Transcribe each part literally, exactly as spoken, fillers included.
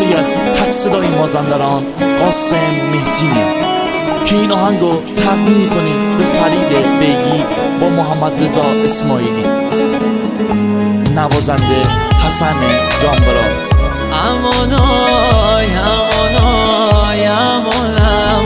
کاری از تک صدای مازندران قاسم مهدیه که این آهنگو تقدیم میکنیم به فرید بیگی با محمد رضا اسماعیلی، نوازنده حسن جانبرا. امانای امانای امان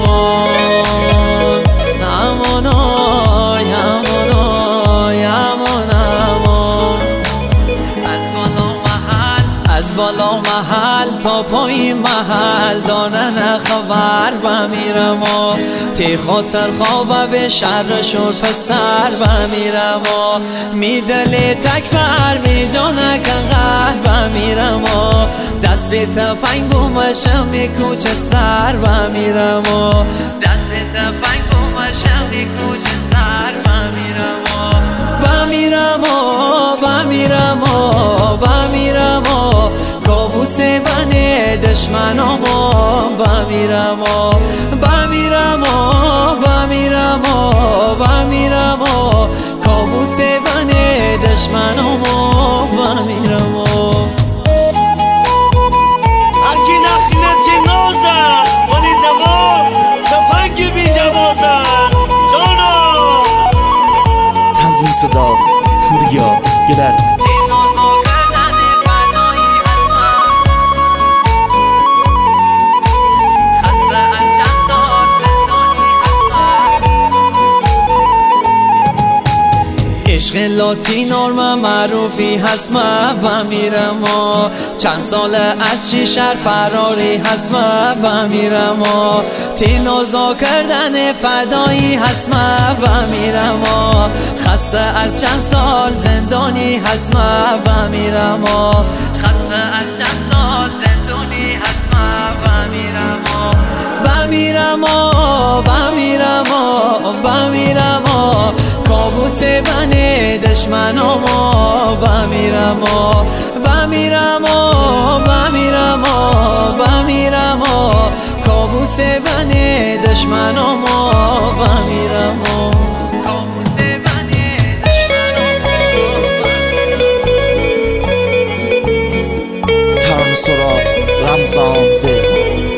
امان امانای امانای امان امان از بالا محل از بالا محل تا پایین محل دارن خبر و میرم و تی خاطر خواب به شر شور پسر و میرم و میدلی تکبر می جانکن غر و میرم و دست به تفنگ بومشم میکوچه سر و میرم و دست به تفنگ بومشم میکوچه سر و میرم و میرم و میرم و میرم و کابوس بنه دشمنام و میرم و میرم و میرم و میرم کابوس بنه دشمنام و میرم هرکی نخینتی نازن ولی دوام تفنگ بی جوازن جانا. تنظیم صدا پوریا گلرد. عشق لاتینور معروفی هست و میرم و چند سال از شیشر فراری هست و میرم و تینازا کردن فدایی هست و میرم و خسته از چند سال زندانی هست و میرم و خسته از چند سال زندانی هست و میرم و میرم و میرم و میرم کابوس بنه دشمنام و میرم و میرم و میرم و میرم کابوس بنه دشمنام و میرم کابوس بنه دشمنام. ترانه سرا رمضان ده.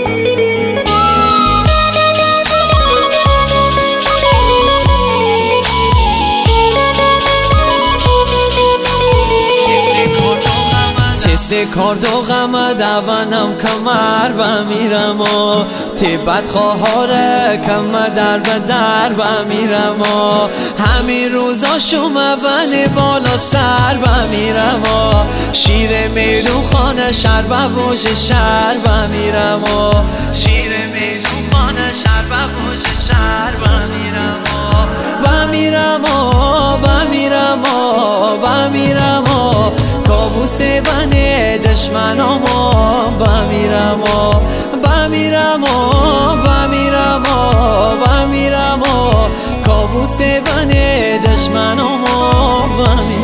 تی کارد و غم دوانم کمر و میرم و تی بدخواهاره کم در به در و میرم و همین روزا شما ونی بالا سر و میرم و شیر میدون خانه شر و بوش شر و میرم و شیر میدون خانه شر و بوش شر و میرم و میرم و میرم و میرم کابوس بنه دشمنام و میرم و میرم و میرم و میرم کابوس بنه دشمنام و میرم.